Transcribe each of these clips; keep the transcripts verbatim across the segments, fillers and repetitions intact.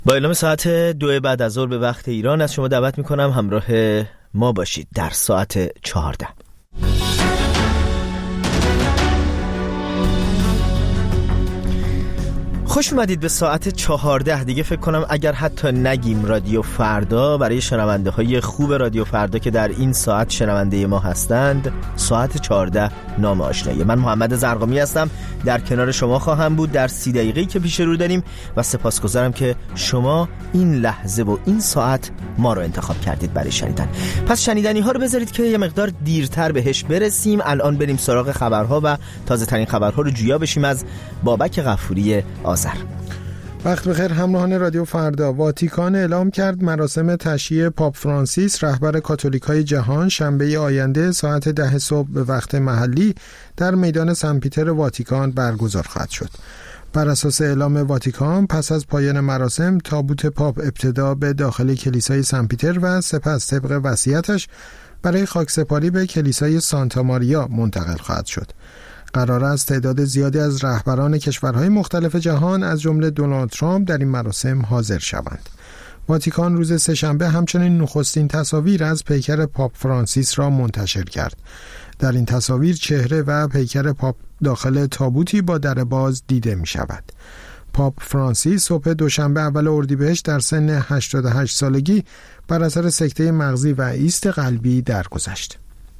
با اعلام ساعت دو بعد از ظهر به وقت ایران از شما دعوت میکنم همراه ما باشید در ساعت چهارده. خوش اومدید به ساعت چهارده. دیگه فکر کنم اگر حتی نگیم رادیو فردا، برای شنونده های خوب رادیو فردا که در این ساعت شنونده ما هستند، ساعت چهارده نام آشنایی. من محمد زرقامی هستم، در کنار شما خواهم بود در سی دقیقه‌ای که پیش رو داریم و سپاسگزارم که شما این لحظه و این ساعت ما رو انتخاب کردید برای شنیدن. پس شنیدنی ها رو بذارید که یه مقدار دیرتر بهش برسیم. الان بریم سراغ خبرها و تازه ترین خبرها رو جویا بشیم از بابک غفوری آذر. وقت بخیر همراهان رادیو فردا. واتیکان اعلام کرد مراسم تشییع پاپ فرانسیس رهبر کاتولیکای جهان شنبه آینده ساعت ده صبح به وقت محلی در میدان سن پیتر واتیکان برگزار خواهد شد. بر اساس اعلام واتیکان پس از پایان مراسم تابوت پاپ ابتدا به داخل کلیسای سن پیتر و سپس طبق وصیتش برای خاکسپاری به کلیسای سانتا ماریا منتقل خواهد شد. قرار است تعداد زیادی از رهبران کشورهای مختلف جهان از جمله دونالد ترامپ در این مراسم حاضر شوند. واتیکان روز سه‌شنبه همچنین نخستین تصاویر از پیکر پاپ فرانسیس را منتشر کرد. در این تصاویر چهره و پیکر پاپ داخل تابوتی با در باز دیده می شود. پاپ فرانسیس صبح دوشنبه اول اردیبهشت در سن هشتاد و هشت سالگی بر اثر سکته مغزی و ایست قلبی درگذشت.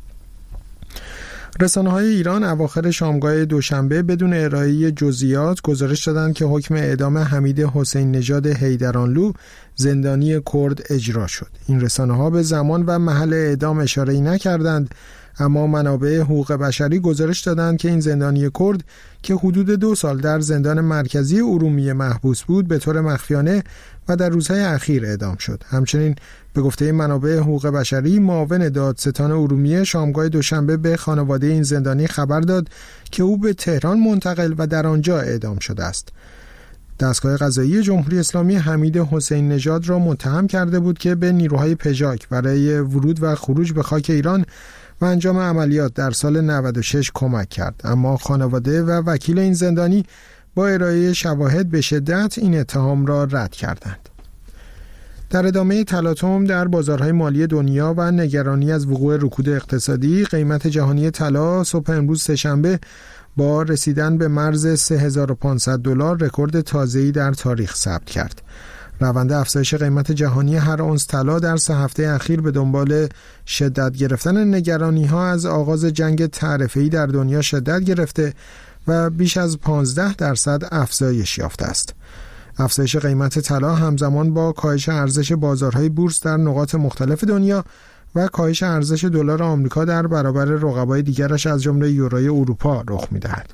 رسانه‌های ایران اواخر شامگاه دوشنبه بدون ارائه جزئیات گزارش دادند که حکم اعدام حمید حسین نژاد حیدرانلو زندانی کرد اجرا شد. این رسانه‌ها به زمان و محل اعدام اشاره‌ای نکردند، اما منابع حقوق بشری گزارش دادند که این زندانی کرد که حدود دو سال در زندان مرکزی ارومیه محبوس بود به طور مخفیانه و در روزهای اخیر اعدام شد. همچنین به گفته منابع حقوق بشری معاون دادستان ارومیه شامگاه دوشنبه به خانواده این زندانی خبر داد که او به تهران منتقل و در آنجا اعدام شده است. دستگاه قضایی جمهوری اسلامی حمید حسین نژاد را متهم کرده بود که به نیروهای پژاک برای ورود و خروج به خاک ایران و انجام عملیات در سال نود و شش کمک کرد، اما خانواده و وکیل این زندانی با ارائه شواهد به شدت این اتهام را رد کردند. در ادامه تلاطم در بازارهای مالی دنیا و نگرانی از وقوع رکود اقتصادی، قیمت جهانی طلا صبح امروز سه‌شنبه با رسیدن به مرز سه هزار و پانصد دلار رکورد تازه‌ای در تاریخ ثبت کرد. روند افزایش قیمت جهانی هر اونس طلا در سه هفته اخیر به دنبال شدت گرفتن نگرانی‌ها از آغاز جنگ تعرفه‌ای در دنیا شدت گرفته و بیش از پانزده درصد افزایش یافته است. افزایش قیمت طلا همزمان با کاهش ارزش بازارهای بورس در نقاط مختلف دنیا و کاهش ارزش دلار آمریکا در برابر رقبای دیگرش از جمله یوروی اروپا رخ می‌دهد.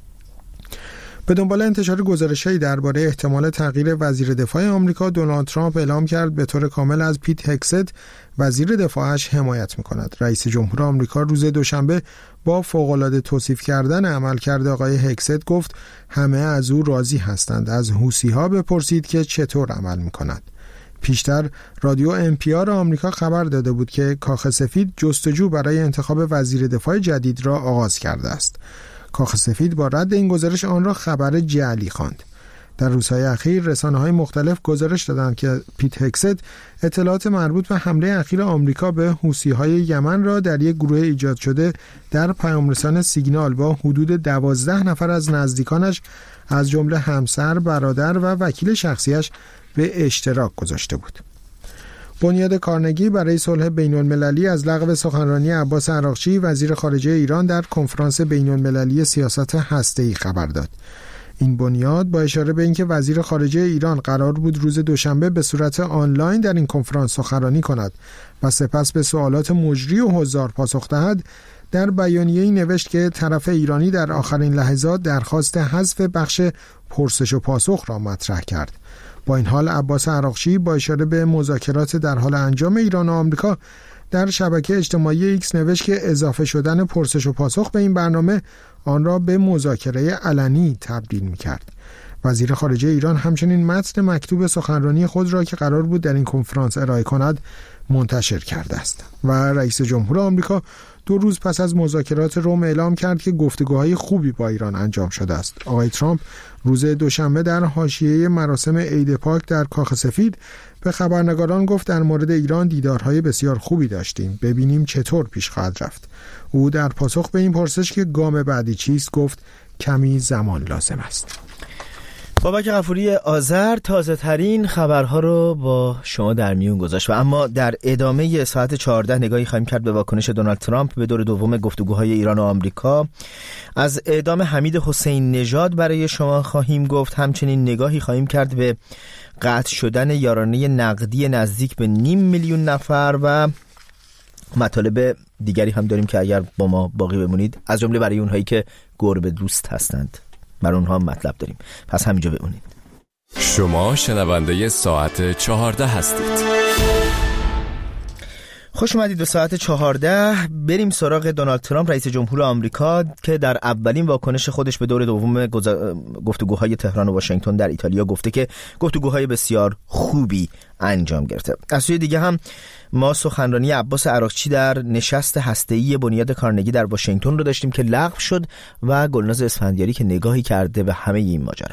به دنبال انتشار گزارش‌هایی درباره احتمال تغییر وزیر دفاع آمریکا، دونالد ترامپ اعلام کرد به طور کامل از پیت هگست وزیر دفاعش حمایت می‌کند. رئیس جمهور آمریکا روز دوشنبه با فوق‌العاده توصیف کردن عملکرد آقای هگست گفت همه از او راضی هستند. از حوثی‌ها بپرسید که چطور عمل می‌کند. پیشتر رادیو ام پی آر آمریکا خبر داده بود که کاخ سفید جستجو برای انتخاب وزیر دفاع جدید را آغاز کرده است. کاخ سفید با رد این گزارش آن را خبر جعلی خواند. در روزهای اخیر رسانه‌های مختلف گزارش دادند که پیت هگست اطلاعات مربوط به حمله اخیر آمریکا به حوثی‌های یمن را در یک گروه ایجاد شده در پیام‌رسان سیگنال با حدود دوازده نفر از نزدیکانش از جمله همسر، برادر و وکیل شخصیش به اشتراک گذاشته بود. بنیاد کارنگی برای صلح بین‌المللی از لغو سخنرانی عباس عراقچی وزیر خارجه ایران در کنفرانس بین‌المللی سیاست هسته‌ای خبر داد. این بنیاد با اشاره به اینکه وزیر خارجه ایران قرار بود روز دوشنبه به صورت آنلاین در این کنفرانس سخنرانی کند و سپس به سوالات مجری و حضار پاسخ دهد، در بیانیه‌ای نوشت که طرف ایرانی در آخرین لحظات درخواست حذف بخش پرسش و پاسخ را مطرح کرد. با این حال عباس عراقچی با اشاره به مذاکرات در حال انجام ایران و آمریکا در شبکه اجتماعی ایکس نوشت که اضافه شدن پرسش و پاسخ به این برنامه آن را به مذاکره علنی تبدیل می‌کرد. وزیر خارجه ایران همچنین متن مکتوب سخنرانی خود را که قرار بود در این کنفرانس ارائه کند منتشر کرده است. و رئیس جمهور آمریکا دو روز پس از مذاکرات روم اعلام کرد که گفتگوهای خوبی با ایران انجام شده است. آقای ترامپ روز دوشنبه در حاشیه مراسم عید پاک در کاخ سفید به خبرنگاران گفت در مورد ایران دیدارهای بسیار خوبی داشتیم، ببینیم چطور پیش خواهد رفت. او در پاسخ به این پرسش که گام بعدی چیست گفت کمی زمان لازم است. بابک غفوری آذر تازه ترین خبرها رو با شما در میون گذاشت و اما در ادامه ساعت چهارده نگاهی خواهیم کرد به واکنش دونالد ترامپ به دور دوم گفتگوهای ایران و آمریکا. از اعدام حمید حسین نژاد برای شما خواهیم گفت، همچنین نگاهی خواهیم کرد به قطع شدن یارانه نقدی نزدیک به نیم میلیون نفر و مطالب دیگری هم داریم که اگر با ما باقی بمونید، از جمله برای اونهایی که گربه دوست هستند، برای اونها مطلب داریم. پس همینجا بمونید. شما شنونده ساعت چهارده هستید. خوش اومدید به ساعت چهارده. بریم سراغ دونالد ترامپ رئیس جمهور آمریکا که در اولین واکنش خودش به دور دوم گفتگوهای تهران و واشنگتن در ایتالیا گفته که گفتگوهای بسیار خوبی انجام گرفته. از سوی دیگه هم ما سخنرانی عباس عراقچی در نشست هسته‌ای بنیاد کارنگی در واشنگتن رو داشتیم که لغو شد و گلناز اسفندیاری که نگاهی کرده به همه این ماجرا.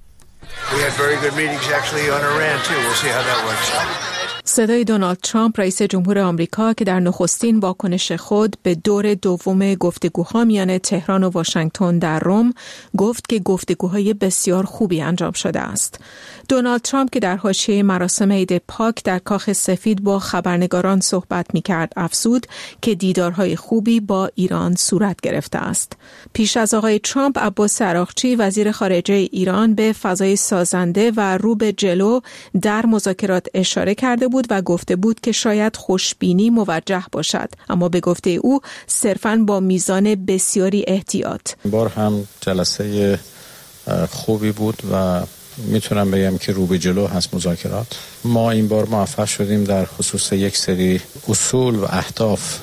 صدای دونالد ترامپ رئیس جمهور آمریکا که در نخستین واکنش خود به دور دوم گفتگوها میان تهران و واشنگتن در روم گفت که گفتگوهای بسیار خوبی انجام شده است. دونالد ترامپ که در حاشیه مراسم عید پاک در کاخ سفید با خبرنگاران صحبت می‌کرد افزود که دیدارهای خوبی با ایران صورت گرفته است. پیش از آقای ترامپ، عباس عراقچی وزیر خارجه ایران به فضای سازنده و رو به جلو در مذاکرات اشاره کرده بود و گفته بود که شاید خوشبینی موجه باشد، اما به گفته او صرفاً با میزان بسیاری احتیاط. این بار هم جلسه خوبی بود و میتونم بگم که رو به جلو هست مذاکرات. ما این بار موفق شدیم در خصوص یک سری اصول و اهداف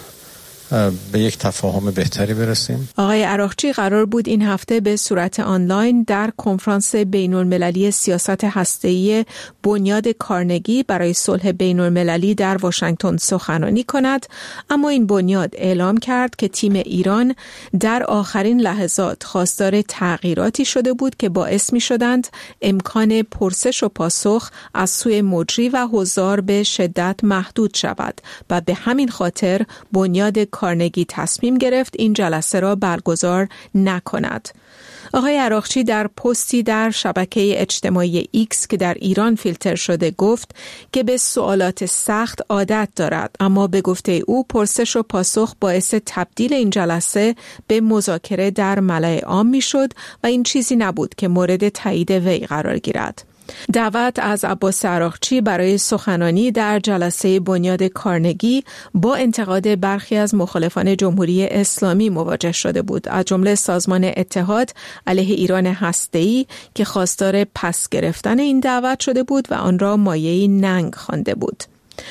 به یک تفاهم بهتری برسیم. آقای عراقچی قرار بود این هفته به صورت آنلاین در کنفرانس بین‌المللی سیاست هسته‌ای بنیاد کارنگی برای صلح بین‌المللی در واشنگتن سخنرانی کند، اما این بنیاد اعلام کرد که تیم ایران در آخرین لحظات خواستار تغییراتی شده بود که باعث می شدند امکان پرسش و پاسخ از سوی مجری و حضار به شدت محدود شود و به همین خاطر بنیاد کارنگی تصمیم گرفت این جلسه را برگزار نکند. آقای عراقچی در پستی در شبکه اجتماعی ایکس که در ایران فیلتر شده گفت که به سوالات سخت عادت دارد، اما به گفته او پرسش و پاسخ باعث تبدیل این جلسه به مذاکره در ملأ عام میشد و این چیزی نبود که مورد تایید وی قرار گیرد. دعوت از عباس عراقچی برای سخنرانی در جلسه بنیاد کارنگی با انتقاد برخی از مخالفان جمهوری اسلامی مواجه شده بود، از جمله سازمان اتحاد علیه ایران هسته‌ای که خواستار پس گرفتن این دعوت شده بود و آن را مایه‌ای ننگ خوانده بود.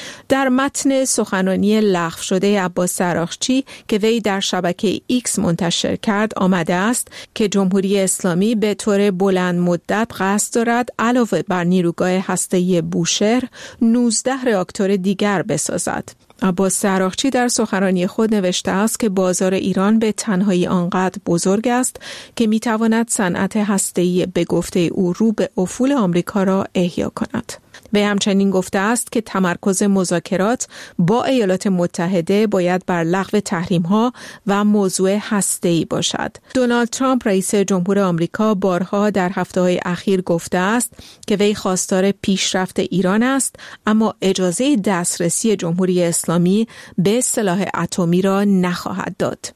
در متن سخنرانی لغو شده عباس عراقچی که وی در شبکه ایکس منتشر کرد آمده است که جمهوری اسلامی به طور بلند مدت قصد دارد علاوه بر نیروگاه هسته‌ای بوشهر نوزده راکتور دیگر بسازد. عباس عراقچی در سخنرانی خود نوشته است که بازار ایران به تنهایی آنقدر بزرگ است که میتواند صنعت هسته‌ای به گفته او رو به افول آمریکا را احیا کند. وی همچنین گفته است که تمرکز مذاکرات با ایالات متحده باید بر لغو تحریم‌ها و موضوع هسته‌ای باشد. دونالد ترامپ رئیس جمهور آمریکا بارها در هفته‌های اخیر گفته است که وی خواستار پیشرفت ایران است، اما اجازه دسترسی جمهوری اسلامی به سلاح اتمی را نخواهد داد.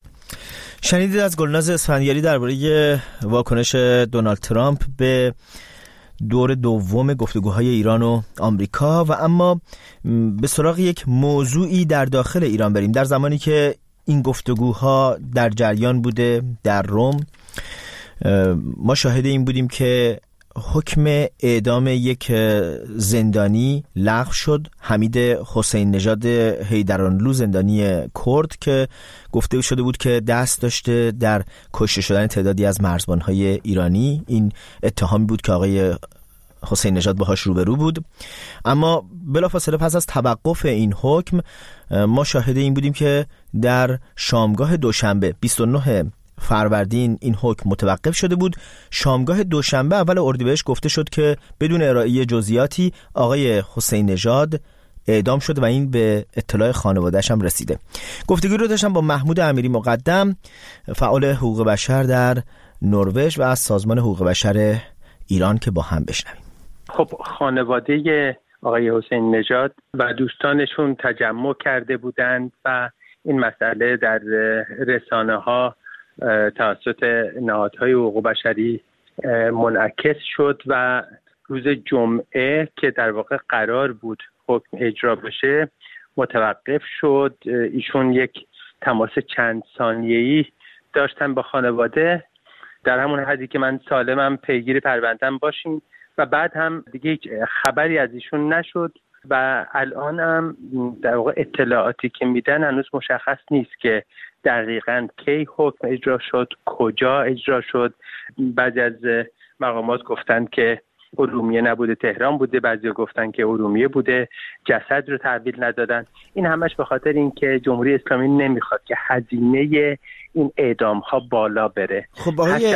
شنیدید از گلناز اسفندیاری درباره واکنش دونالد ترامپ به دور دوم گفتگوهای ایران و آمریکا. و اما به سراغ یک موضوعی در داخل ایران بریم. در زمانی که این گفتگوها در جریان بوده در روم، ما شاهد این بودیم که حکم اعدام یک زندانی لغو شد، حمید حسین نژاد حیدرانلو، زندانی کرد که گفته شده بود که دست داشته در کشته شدن تعدادی از مرزبان‌های ایرانی. این اتهامی بود که آقای حسین نژاد باهاش روبرو بود. اما بلافاصله پس از توقف این حکم ما شاهد این بودیم که در شامگاه دوشنبه بیست و نه فروردین این حکم متوقف شده بود. شامگاه دوشنبه اول اردیبهشت گفته شد که بدون ارائه جزئیاتی آقای حسین نژاد اعدام شد و این به اطلاع خانواده‌اش هم رسیده. گفتگو رو داشتم با محمود امیری مقدم، فعال حقوق بشر در نروژ و از سازمان حقوق بشر ایران، که با هم بشنویم. خب خانواده آقای حسین نژاد و دوستانشون تجمع کرده بودند و این مسئله در رسانه‌ها توسط نهادهای حقوق بشری منعکس شد و روز جمعه که در واقع قرار بود حکم اجرا بشه متوقف شد. ایشون یک تماس چند ثانیه‌ای داشتن با خانواده، در همون حدی که من سالمم پیگیر پروندم باشیم، و بعد هم دیگه هیچ خبری از ایشون نشد و الان هم در واقع اطلاعاتی که میدن هنوز مشخص نیست که دقیقاً کی حکم اجرا شد، کجا اجرا شد. بعضی از مقامات گفتند که ارومیه نبوده تهران بوده، بعضی گفتن که ارومیه بوده، جسد رو تحویل ندادن. این همش به خاطر اینکه جمهوری اسلامی نمیخواد که هزینه این اعدام ها بالا بره. خب آقای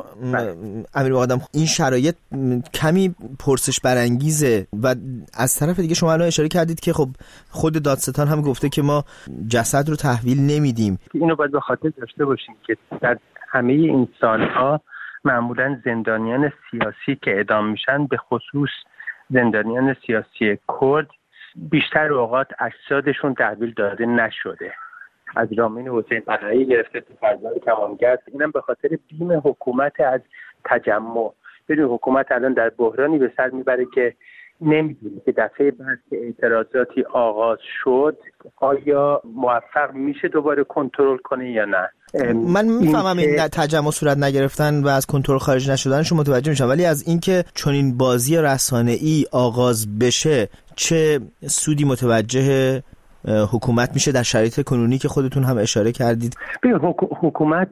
امیر مقدم، این شرایط کمی پرسش برانگیزه و از طرف دیگه شما الان اشاره کردید که خب خود دادستان هم گفته که ما جسد رو تحویل نمیدیم. اینو باید به خاطر داشته باشیم که در همه این سالها معمولا زندانیان سیاسی که اعدام میشن، به خصوص زندانیان سیاسی کرد، بیشتر اوقات اجسادشون تحویل داده نشده. از رامین حسین پناهی گرفته تا فرزاد کمانگرد، اینم به خاطر بیم حکومت از تجمع. ببین حکومت الان در بحرانی به سر میبره که نمیدونه که دفعه بعد که اعتراضاتی آغاز شد آیا موفق میشه دوباره کنترل کنه یا نه. من میفهمم این تجمع صورت نگرفتن و از کنترل خارج نشدنش متوجه میشم، ولی از اینکه چون این بازی رسانه‌ای آغاز بشه چه سودی متوجه حکومت میشه در شرایط کنونی که خودتون هم اشاره کردید؟ ببین حکومت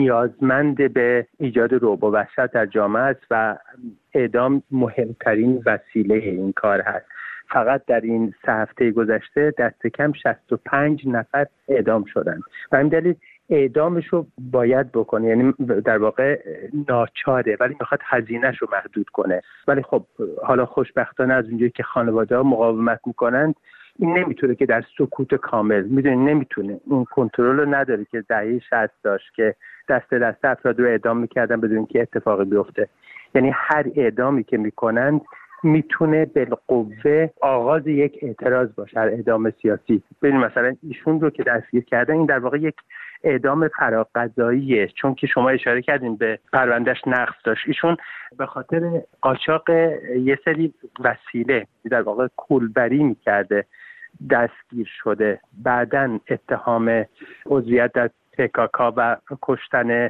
نیازمند به ایجاد رعب و وحشت در جامعه است و اعدام مهمترین وسیله این کار هست. فقط در این سه هفته گذشته دست کم شصت و پنج نفر اعدام شدن و این دلیل اعدامش رو باید بکنه، یعنی در واقع ناچاره، ولی میخواد هزینه‌ش رو محدود کنه. ولی خب حالا خوشبختانه از اونجایی که خانواده‌ها مقاومت میکنن این نمیتونه که در سکوت کامل، میدونی نمیتونه، اون کنترل رو نداره که دهه شصت داشت که دست دست افراد رو اعدام میکردن بدون که اتفاقی بیفته. یعنی هر اعدامی که میکنن میتونه بالقوه آغاز یک اعتراض باشه، هر اعدام سیاسی. ببین مثلا ایشون رو که دستگیر کردن، این در واقع یک اعدام فراقضاییه، چون که شما اشاره کردین به پروندهش نقض داشت. ایشون به خاطر قاچاق یه سری وسیله در واقع کولبری میکرده دستگیر شده، بعدن اتهام عضویت در پکاکا و کشتن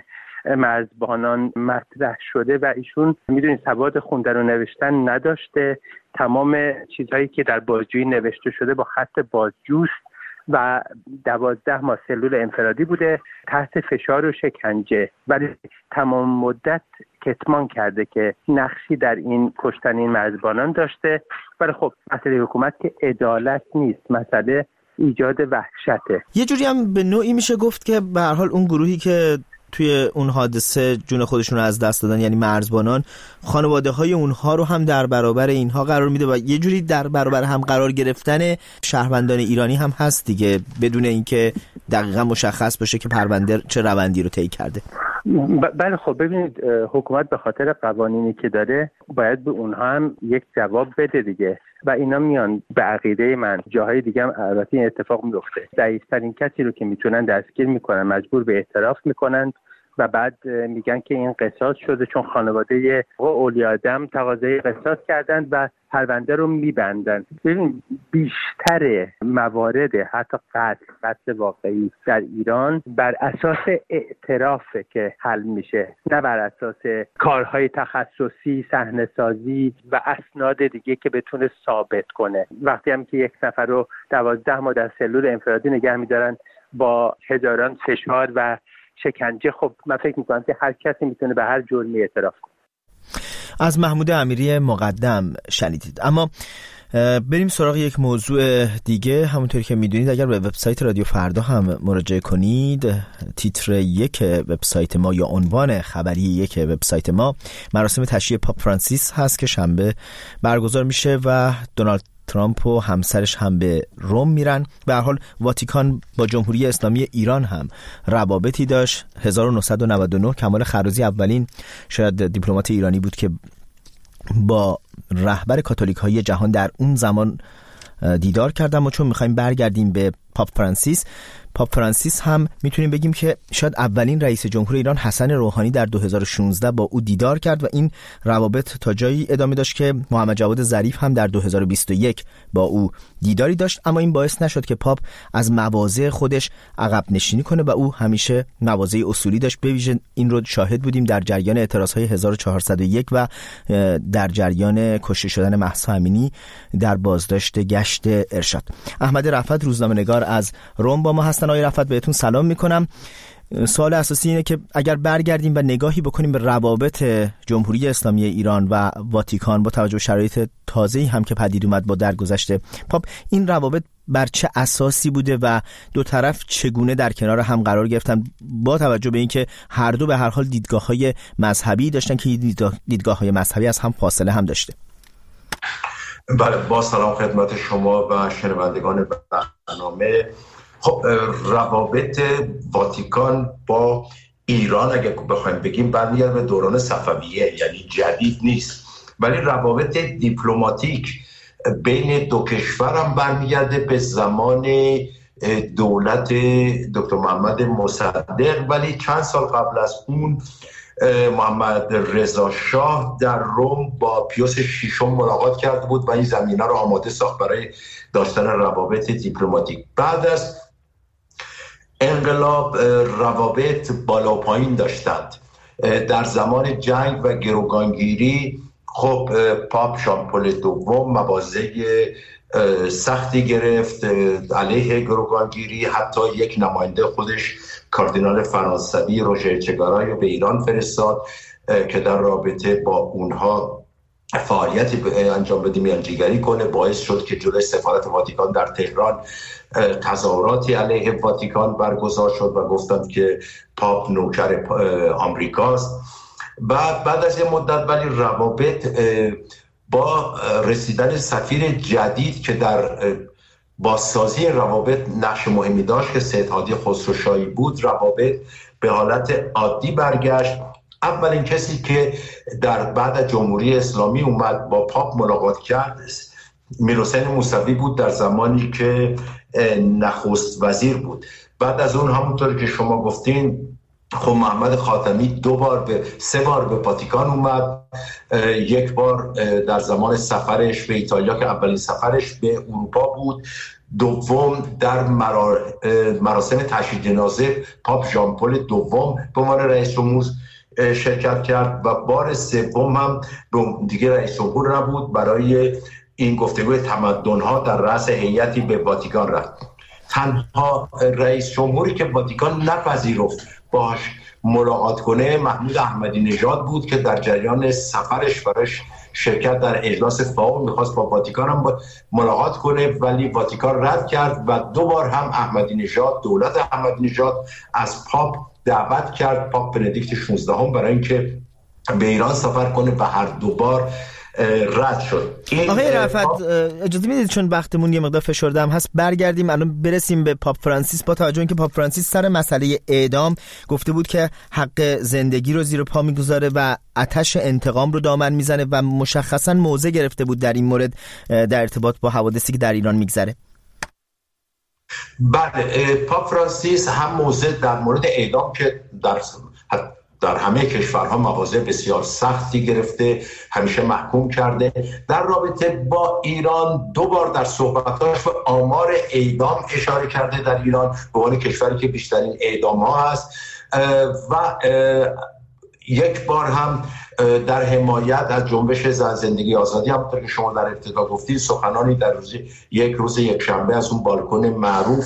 مرزبانان مطرح شده و ایشون میدونید سواد خوندن و نوشتن نداشته. تمام چیزهایی که در بازجویی نوشته شده با خط بازجوست و دوازده ماه سلول انفرادی بوده، تحت فشار و شکنجه، ولی تمام مدت کتمان کرده که نقشی در این کشتن این مرزبانان داشته. ولی خب مسئله حکومت که عدالت نیست، مسئله ایجاد وحشته. یه جوری هم به نوعی میشه گفت که به هر حال اون گروهی که توی اون حادثه جون خودشون رو از دست دادن، یعنی مرزبانان، خانواده های اونها رو هم در برابر اینها قرار میده و یه جوری در برابر هم قرار گرفتن شهروندان ایرانی هم هست دیگه، بدون اینکه دقیقا مشخص باشه که پرونده چه روندی رو طی کرده. بله خب ببینید حکومت به خاطر قوانینی که داره باید به اونها هم یک جواب بده دیگه و اینا میان به عقیده من جاهای دیگه هم البته این اتفاق میفته، ضعیف‌ترین کسی رو که میتونن دستگیر میکنن، مجبور به اعتراف میکنن و بعد میگن که این قصاص شده چون خانواده اولی آدم تقاضای قصاص کردند و پرونده رو میبندن. ببین بیشتر موارد حتی قتل قتل واقعی در ایران بر اساس اعترافه که حل میشه، نه بر اساس کارهای تخصصی، صحنه‌سازی و اسناد دیگه که بتونه ثابت کنه. وقتی هم که یک نفر رو دوازده ماه در سلول انفرادی نگه میدارن با هزاران فشار و شکنجه، خب من فکر میکنم که هر کسی میتونه به هر جرمی اعتراف کنه. از محمود امیری مقدم شنیدید. اما بریم سراغ یک موضوع دیگه. همونطوری که میدونید اگر به وبسایت رادیو فردا هم مراجعه کنید، تیتر یک وبسایت ما یا عنوان خبری یک وبسایت ما مراسم تشییع پاپ فرانسیس هست که شنبه برگزار میشه و دونالد ترامپ و همسرش هم به روم میرن. به هر حال واتیکان با جمهوری اسلامی ایران هم روابطی داشت. هزار و نهصد و نود و نه کمال خرازی اولین شاید دیپلمات ایرانی بود که با رهبر کاتولیک های جهان در اون زمان دیدار کردم. و چون میخوایم برگردیم به پاپ فرانسیس، پاپ فرانسیس هم میتونیم بگیم که شاید اولین رئیس جمهور ایران حسن روحانی در دو هزار و شانزده با او دیدار کرد و این روابط تا جایی ادامه داشت که محمد جواد ظریف هم در دو هزار و بیست و یک با او دیداری داشت. اما این باعث نشد که پاپ از مواضع خودش عقب نشینی کنه و او همیشه مواضع اصولی داشت. به ویژه این رو شاهد بودیم در جریان اعتراضهای هزار و چهارصد و یک و در جریان کشته شدن مهسا امینی در بازداشت گشت ارشاد. احمد رفعت روزنامه‌نگار از روم با ما هستن. آقای رفعت بهتون سلام میکنم. سوال اساسی اینه که اگر برگردیم و نگاهی بکنیم به روابط جمهوری اسلامی ایران و واتیکان با توجه به شرایط تازه‌ای هم که پدید اومد با درگذشت پاپ، این روابط بر چه اساسی بوده و دو طرف چگونه در کنار هم قرار گرفتن با توجه به اینکه هر دو به هر حال دیدگاه‌های مذهبی داشتن که دیدگاه‌های مذهبی از هم فاصله هم داشته؟ بله، با سلام خدمت شما و شنوندگان برنامه. خب روابط واتیکان با ایران اگه بخوایم بگیم برمیگرده به دوران صفویه، یعنی جدید نیست، ولی روابط دیپلماتیک بین دو کشور هم برمیگرده به زمان دولت دکتر محمد مصدق، ولی چند سال قبل از اون محمد رضا شاه در روم با پیوس ششم ملاقات کرده بود و این زمینه رو آماده ساخت برای داشتن روابط دیپلماتیک. بعد از انقلاب روابط بالا و پایین داشتند. در زمان جنگ و گروگانگیری خب پاپ ژان پل دوم مواضع سختی گرفت علیه گروگانگیری، حتی یک نماینده خودش کاردینال فرانسوی روژر چگارای رو به ایران فرستاد که در رابطه با اونها فعالیتی انجام بده، میانجیگری کنه. باعث شد که جلوی سفارت واتیکان در تهران تظاهراتی علیه واتیکان برگزار شد و گفتند که پاپ نوکر آمریکاست. بعد بعد از یه مدت ولی روابط با رسیدن سفیر جدید که در بازسازی روابط نقش مهمی داشت که سید هادی خسروشاهی بود، روابط به حالت عادی برگشت. اولین کسی که در بعد از جمهوری اسلامی اومد با پاپ ملاقات کرد میرحسین موسوی بود در زمانی که نخست وزیر بود. بعد از اون همونطور که شما گفتین خب محمد خاتمی دو بار به سه بار به واتیکان اومد. یک بار در زمان سفرش به ایتالیا که اولین سفرش به اروپا بود، دوم در مراسم تشییع جنازه پاپ ژان پل دوم به عنوان رئیس جمهور شرکت کرد و بار سوم هم دیگه رئیس جمهور نبود، برای این گفتگوی تمدن‌ها در رأس هیئتی به واتیکان رفت. تنها رئیس جمهوری که واتیکان نپذیرفت باش ملاقات کنه محمود احمدی نژاد بود که در جریان سفرش براش شرکت در اجلاس فاو میخواست با واتیکان هم ملاقات کنه، ولی واتیکان رد کرد و دو بار هم احمدی نژاد دولت احمدی نژاد از پاپ دعوت کرد، پاپ بندیکت شانزده هم، برای اینکه به ایران سفر کنه و هر دو بار رد شد. آقای رفعت اجازه میدید چون وقتمون یه مقدار فشرده هم هست برگردیم الان برسیم به پاپ فرانسیس، با توجه اینکه پاپ فرانسیس سر مسئله اعدام گفته بود که حق زندگی رو زیر پا میگذاره و آتش انتقام رو دامن میزنه و مشخصا موضع گرفته بود در این مورد در ارتباط با حوادثی که در ایران میگذره. بله، پاپ فرانسیس هم موضع در مورد اعدام که در در همه کشورها مواضع بسیار سختی گرفته، همیشه محکوم کرده. در رابطه با ایران دو بار در صحبتاش به آمار اعدام اشاره کرده در ایران به عنوان کشوری که بیشترین اعدام ها هست و یک بار هم در حمایت از جنبش زن زندگی آزادی، همونطور که شما در ابتدا گفتید، سخنانی در روز یک روز یک شنبه از اون بالکن معروف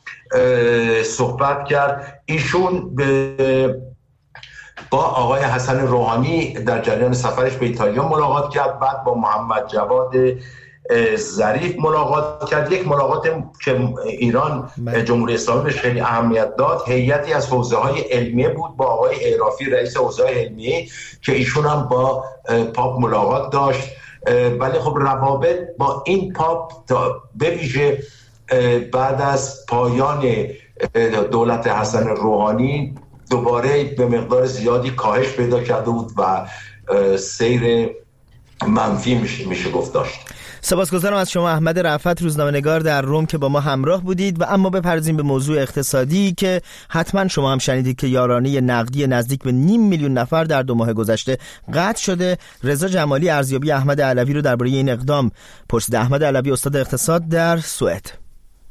صحبت کرد. ایشون به با آقای حسن روحانی در جریان سفرش به ایتالیا ملاقات کرد، بعد با محمد جواد ظریف ملاقات کرد. یک ملاقات که ایران جمهوری اسلامی بهش خیلی اهمیت داد، هیئتی از حوزه‌های علمیه بود با آقای اعرافی رئیس حوزه علمیه که ایشون هم با پاپ ملاقات داشت. ولی خب روابط با این پاپ به ویژه بعد از پایان دولت حسن روحانی دوباره به مقدار زیادی کاهش پیدا کرده بود و سیر منفی میشه, میشه گفت داشت. سپاسگزارم از شما احمد رفعت، روزنامه‌نگار در روم، که با ما همراه بودید. و اما بپردازیم به موضوع اقتصادی که حتما شما هم شنیدید که یارانه نقدی نزدیک به نیم میلیون نفر در دو ماه گذشته قطع شده. رضا جمالی ارزیابی احمد علوی رو درباره این اقدام پرسید. احمد علوی استاد اقتصاد در سوئد.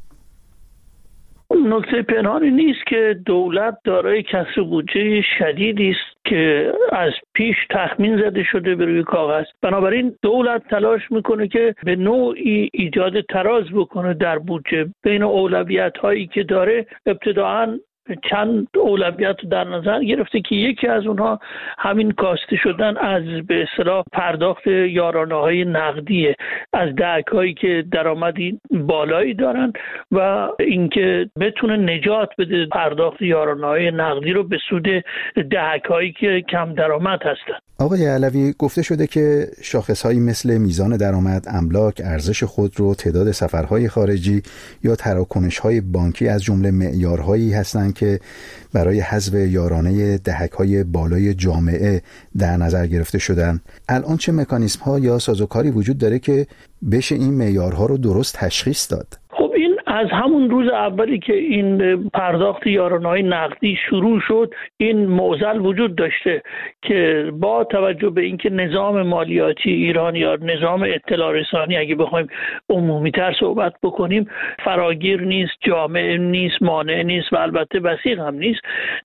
نکته پنهانی نیست که دولت دارای کسر بودجه شدیدی است که از پیش تخمین زده شده به روی کاغذ. بنابراین دولت تلاش میکنه که به نوعی ایجاد تراز بکنه در بودجه بین اولویت هایی که داره. ابتداعاً چند اولویت در نظر گرفته که یکی از اونها همین کاسته شدن از به اصطلاح پرداخت یارانه های نقدیه از دهک هایی که درآمدی بالایی دارن و اینکه بتونه نجات بده پرداخت یارانه های نقدی رو به سود دهک هایی که کم درآمد هستن. آقای علوی، گفته شده که شاخص‌هایی مثل میزان درآمد، املاک، ارزش خودرو، تعداد سفرهای خارجی یا تراکنش‌های بانکی از جمله معیارهایی هستند که برای حذف یارانه دهک‌های بالای جامعه در نظر گرفته شدن. الان چه مکانیزم‌ها یا سازوکاری وجود داره که بشه این معیارها رو درست تشخیص داد؟ از همون روز اولی که این پرداخت یارانه‌های نقدی شروع شد این معضل وجود داشته که با توجه به اینکه نظام مالیاتی ایران یا نظام اطلاع رسانی اگه بخوایم عمومی‌تر صحبت بکنیم فراگیر نیست، جامع نیست، مانع نیست و البته وثیق هم نیست،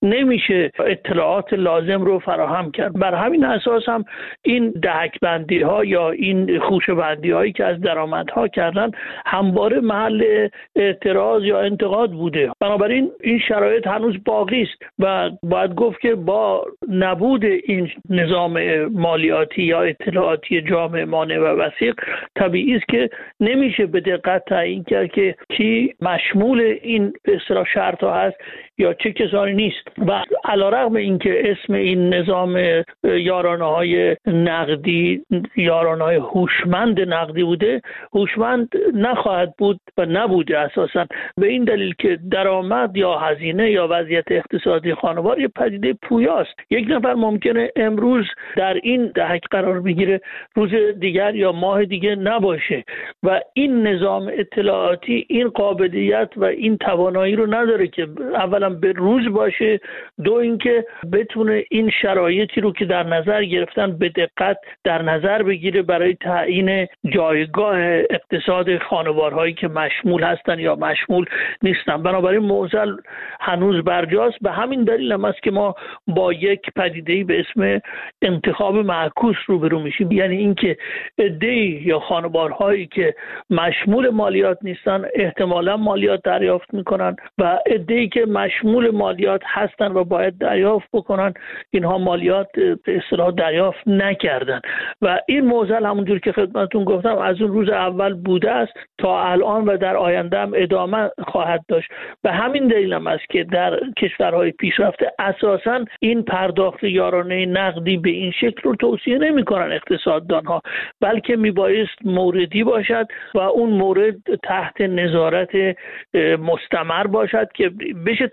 نمیشه اطلاعات لازم رو فراهم کرد. بر همین اساس هم این دهک بندی ها یا این خوشه بندی هایی که از درآمدها کردن همواره محل اعتراض یا انتقاد بوده. بنابراین این شرایط هنوز باقی است و باید گفت که با نبود این نظام مالیاتی یا اطلاعاتی جامع مانع و وثیق طبیعی است که نمیشه به دقت تعیین کرد که کی مشمول این به اصطلاح شرط ها هست یا چه کسانی نیست. و علیرغم اینکه اسم این نظام یارانه های نقدی یارانه های هوشمند نقدی بوده، هوشمند نخواهد بود و نبوده اساسا به این دلیل که درآمد یا هزینه یا وضعیت اقتصادی خانوار یه پدیده پویاست. یک نفر ممکنه امروز در این دهک قرار بگیره، روز دیگر یا ماه دیگه نباشه و این نظام اطلاعاتی این قابلیت و این توانایی رو نداره که اولا به روز باشه، دو اینکه بتونه این شرایطی رو که در نظر گرفتن به دقت در نظر بگیره برای تعیین جایگاه اقتصاد خانوارهایی که مشمول هستن یا مشمول نیستن. بنابراین معضل هنوز برجاست. به همین دلیل هم است که ما با یک پدیده‌ای به اسم انتخاب معکوس روبرو میشیم، یعنی اینکه عده‌ای یا خانوارهایی که مشمول مالیات نیستن احتمالاً مالیات دریافت میکنن و عده‌ای که مشمول مالیات هستن و باید دریافت بکنن اینها مالیات به اصطلاح دریافت نکردن و این معضل همونجور که خدمتتون گفتم از اون روز اول بوده است تا الان و در آینده هم ادامه خواهد داشت. به همین دلیل هم است که در کشورهای پیشرفته اساساً این پرداخت یارانه نقدی به این شکل رو توصیه نمی‌کنن اقتصاددان‌ها، بلکه میبایست موردی باشد و اون مورد تحت نظارت مستمر باشد که بشه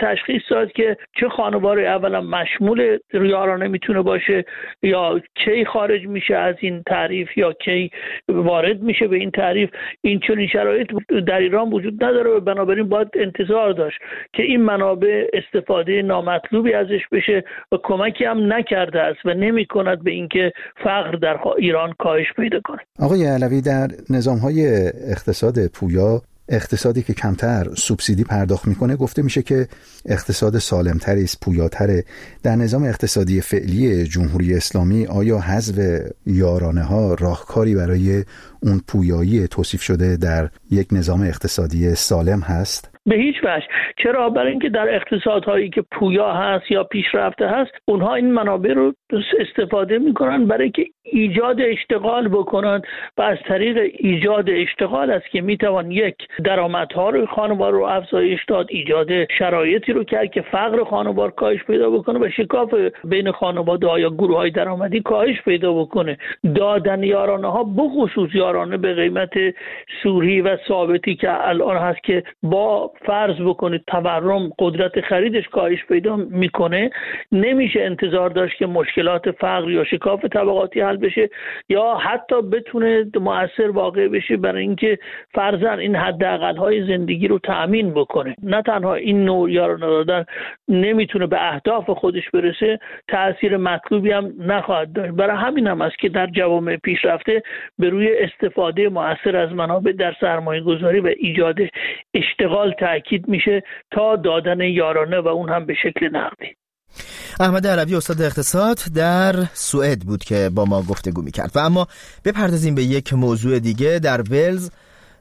تشخیص داد که چه خانواری اولا مشمول یارانه میتونه باشه یا کی خارج میشه از این تعریف یا کی وارد میشه به این تعریف. این چنین شرایط در ایران وجود نداره و بنابراین باید انتظار داشت که این منابع استفاده نامطلوبی ازش بشه و کمکی هم نکرده است و نمیکند به اینکه فقر در ایران کاهش پیدا کنه. آقای علوی، در نظام‌های اقتصاد پویا، اقتصادی که کمتر سوبسیدی پرداخت میکنه، گفته میشه که اقتصاد سالمتری است، پویاتره. در نظام اقتصادی فعلی جمهوری اسلامی آیا حذف یارانه ها راهکاری برای اون پویایی توصیف شده در یک نظام اقتصادی سالم هست؟ به هیچ وجه. چرا؟ برای اینکه در اقتصادهایی که پویا هست یا پیشرفته هست اونها این منابع رو استفاده میکنن برای که ایجاد اشتغال بکنن و از طریق ایجاد اشتغال است که میتوان یک درآمدها رو خانوار رو افزایش داد، ایجاد شرایطی رو کرد که فقر خانوار کاهش پیدا بکنه و شکاف بین خانواده‌ها یا گروه‌های درآمدی کاهش پیدا بکنه. دادن یارانه ها بخصوص یارانه به قیمت سوری و ثابتی که الان هست که با فرض بکنید تورم قدرت خریدش کاهش پیدا میکنه، نمیشه انتظار داشت که مشکلات فقر یا شکاف طبقاتی حل بشه یا حتی بتونه مؤثر واقع بشه برای اینکه فرضاً این حداقل‌های زندگی رو تأمین بکنه. نه تنها این نوع یارانه دادن نمیتونه به اهداف خودش برسه، تأثیر مطلوبی هم نخواهد داشت. برای همین هم است که در جوامع پیشرفته به روی استفاده مؤثر از منابع در سرمایه‌گذاری و ایجاد اشتغال تأکید میشه تا دادن یارانه و اون هم به شکل نقدی. احمد علوی استاد اقتصاد در سوئد بود که با ما گفتگو میکرد. و اما بپردازیم به یک موضوع دیگه. در ولز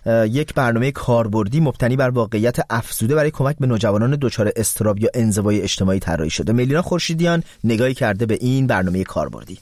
یک برنامه کاربردی مبتنی بر واقعیت افزوده برای کمک به نوجوانان دچار اضطراب یا انزوای اجتماعی طراحی شده. ملینا خورشیدیان نگاهی کرده به این برنامه کاربردی.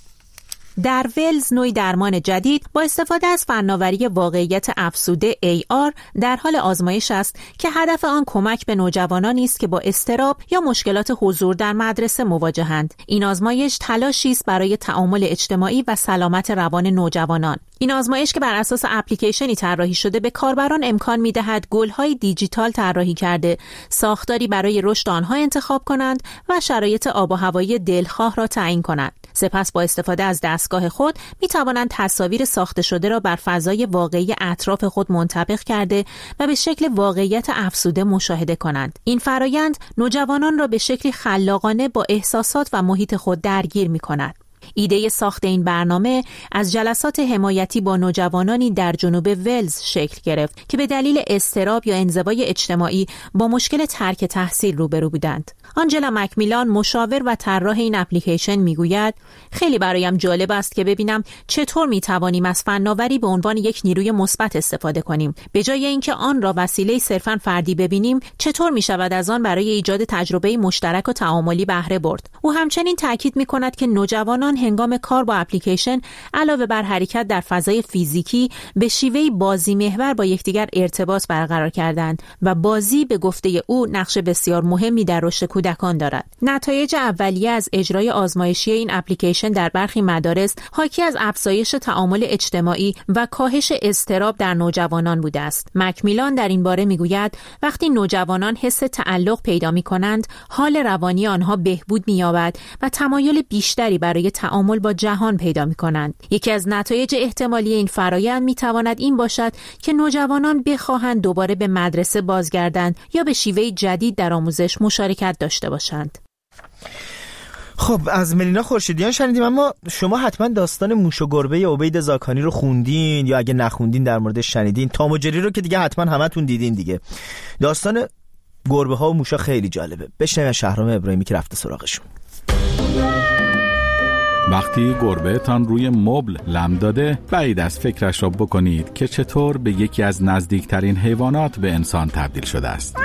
در ولز نوعی درمان جدید با استفاده از فناوری واقعیت افزوده ای آر در حال آزمایش است که هدف آن کمک به نوجوانانی است که با اضطراب یا مشکلات حضور در مدرسه مواجهند. این آزمایش تلاشی است برای تعامل اجتماعی و سلامت روان نوجوانان. این آزمایش که بر اساس اپلیکیشنی طراحی شده به کاربران امکان می‌دهد گل‌های دیجیتال طراحی کرده ساختاری برای رشد آنها انتخاب کنند و شرایط آب و هوایی دلخواه را تعیین کنند. سپس با استفاده از دستگاه خود می توانند تصاویر ساخته شده را بر فضای واقعی اطراف خود منطبق کرده و به شکل واقعیت افزوده مشاهده کنند. این فرایند نوجوانان را به شکلی خلاقانه با احساسات و محیط خود درگیر می کند. ایده ساخت این برنامه از جلسات حمایتی با نوجوانانی در جنوب ولز شکل گرفت که به دلیل اضطراب یا انزوای اجتماعی با مشکل ترک تحصیل روبرو بودند. آنجلا مکمیلان مشاور و طراح این اپلیکیشن میگوید خیلی برایم جالب است که ببینم چطور میتوانیم از فناوری به عنوان یک نیروی مثبت استفاده کنیم. به جای اینکه آن را وسیله صرفاً فردی ببینیم، چطور میشود از آن برای ایجاد تجربه مشترک و تعاملی بهره برد. او همچنین تاکید میکند که نوجوانان هنگام کار با اپلیکیشن علاوه بر حرکت در فضای فیزیکی به شیوهی بازی محور با یکدیگر ارتباط برقرار کردند و بازی به گفته او نقش بسیار مهمی در رشد کودکان دارد. نتایج اولیه از اجرای آزمایشی این اپلیکیشن در برخی مدارس حاکی از افزایش تعامل اجتماعی و کاهش اضطراب در نوجوانان بوده است. مکمیلان در این باره میگوید وقتی نوجوانان حس تعلق پیدا می‌کنند، حال روانی آنها بهبود می‌یابد و تمایل بیشتری برای تعامل با جهان پیدا می‌کنند. یکی از نتایج احتمالی این فرآیند می‌تواند این باشد که نوجوانان بخواهند دوباره به مدرسه بازگردند یا به شیوه جدید در آموزش مشارکت داشته باشند. خب از ملینا خورشیدیان شنیدیم، اما شما حتما داستان موش و گربه عبید زاکانی رو خوندین یا اگه نخوندین در موردش شنیدین. تام و جری رو که دیگه حتما همتون دیدین دیگه. داستان گربه ها و موشا خیلی جالبه. بشنویم شهرام ابراهیمی که رفته سراغشون. وقتی گربه تان روی مبل لم داده، بعید از فکرش را بکنید که چطور به یکی از نزدیکترین حیوانات به انسان تبدیل شده است.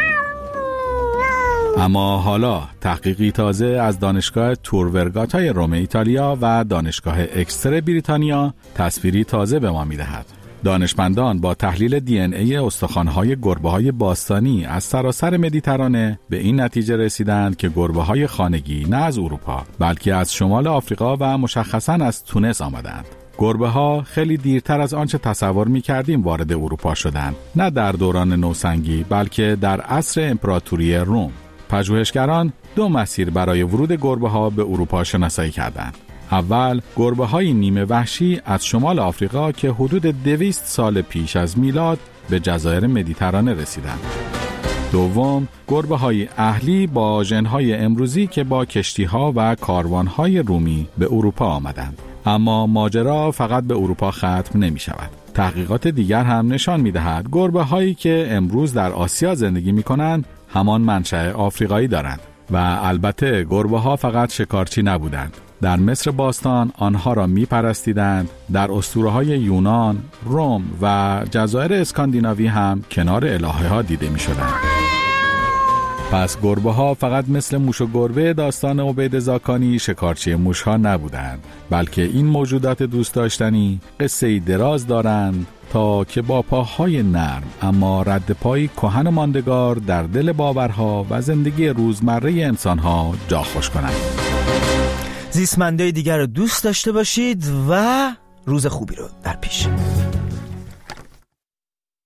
اما حالا تحقیقی تازه از دانشگاه تور ورگاتای روم ایتالیا و دانشگاه اکستر بریتانیا تصویری تازه به ما می‌دهد. دانشمندان با تحلیل دی ان ای استخوان‌های گربه‌های باستانی از سراسر مدیترانه به این نتیجه رسیدند که گربه‌های خانگی نه از اروپا بلکه از شمال آفریقا و مشخصاً از تونس آمدند. گربه‌ها خیلی دیرتر از آنچه تصور می‌کردیم وارد اروپا شدند، نه در دوران نوسنگی بلکه در عصر امپراتوری روم. پژوهشگران دو مسیر برای ورود گربه‌ها به اروپا شناسایی کردند. اول، گربه‌های نیمه وحشی از شمال آفریقا که حدود دویست سال پیش از میلاد به جزایر مدیترانه رسیدند. دوم، گربه‌های اهلی با ژن‌های امروزی که با کشتی‌ها و کاروان‌های رومی به اروپا آمدند. اما ماجرا فقط به اروپا ختم نمی‌شود. تحقیقات دیگر هم نشان می‌دهد گربه‌هایی که امروز در آسیا زندگی می‌کنند همان منشأ آفریقایی دارند و البته گربه‌ها فقط شکارچی نبودند. در مصر باستان آنها را می‌پرستیدند، در اسطوره‌های یونان، روم و جزایر اسکاندیناوی هم کنار الهه‌ها دیده می‌شدند. پس گربه‌ها فقط مثل موش و گربه داستان عبید زاکانی شکارچی موش‌ها نبودند، بلکه این موجودات دوست داشتنی قصه‌ای دراز دارند تا که با پاهای نرم اما رد پای کهن و ماندگار در دل باورها و زندگی روزمره انسان‌ها جا خوش کنند. زیستمندای دیگر رو دوست داشته باشید و روز خوبی رو در پیش.